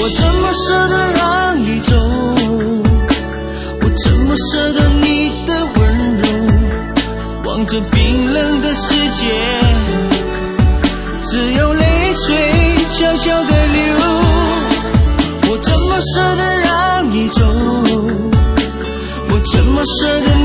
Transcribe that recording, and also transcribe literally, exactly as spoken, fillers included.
我怎么舍得让你走？我怎么舍得你的温柔？望着冰冷的世界，只有泪水悄悄地流。我怎么舍得让你走？我怎么舍得